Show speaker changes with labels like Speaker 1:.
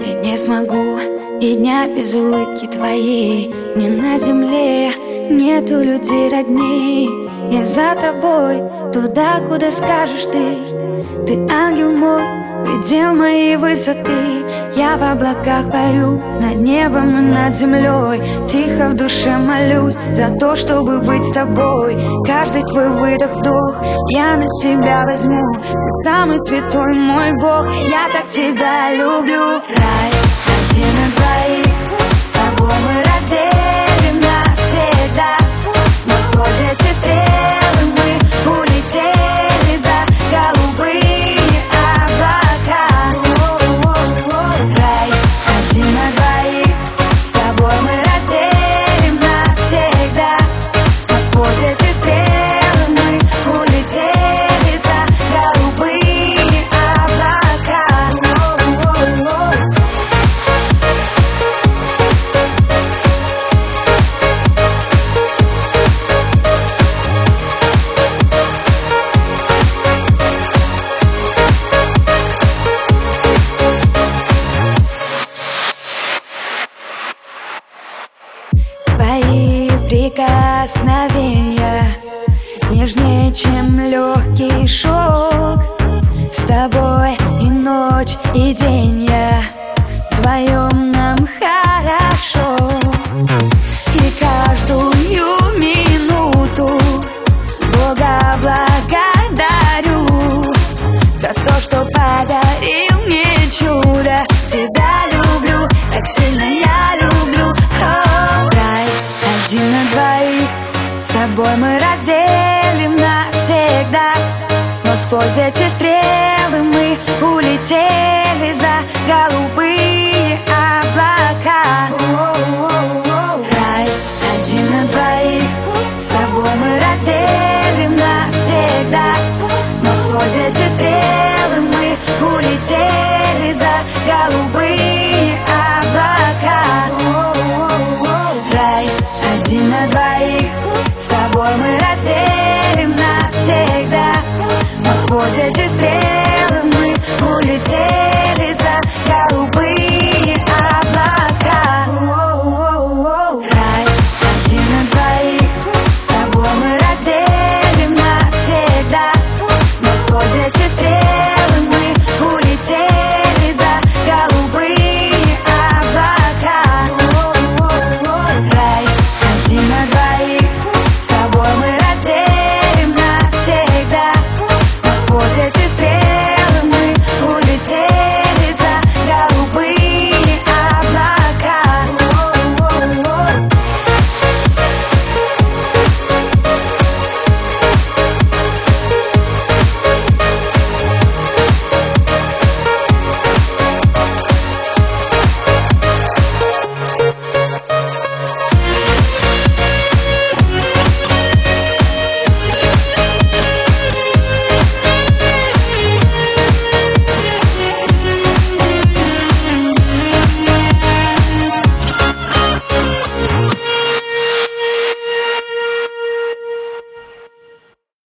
Speaker 1: И не смогу и дня без улыбки твоей. Мне на земле нету людей родней. Я за тобой туда, куда скажешь ты. Ты ангел мой, предел моей высоты. Я в облаках парю, над небом и над землей. Тихо в душе молюсь за то, чтобы быть с тобой. Каждый твой выдох-вдох я на себя возьму. Ты самый святой мой Бог, я так тебя люблю. Рай один на двоих, с тобой мы разделим навсегда. Но сквозь эти стрелы мы улетели за голубые облака. Рай один на двоих, с тобой мы разделим навсегда. Но сквозь эти стрелы мы улетели за голубые облака. Твои прикосновения нежнее, чем легкий шелк. С тобой и ночь, и день я вдвоем нам хорошо. И каждую минуту Бога благодарю за то, что подарил мне чудо. Тебя люблю, так сильно я люблю. Рай один на двоих, с тобой мы разделим навсегда. Но сквозь эти стрелы мы улетели за голубые облака. Рай один на двоих, с тобой мы разделим навсегда. Но сквозь эти стрелы мы улетели за голубые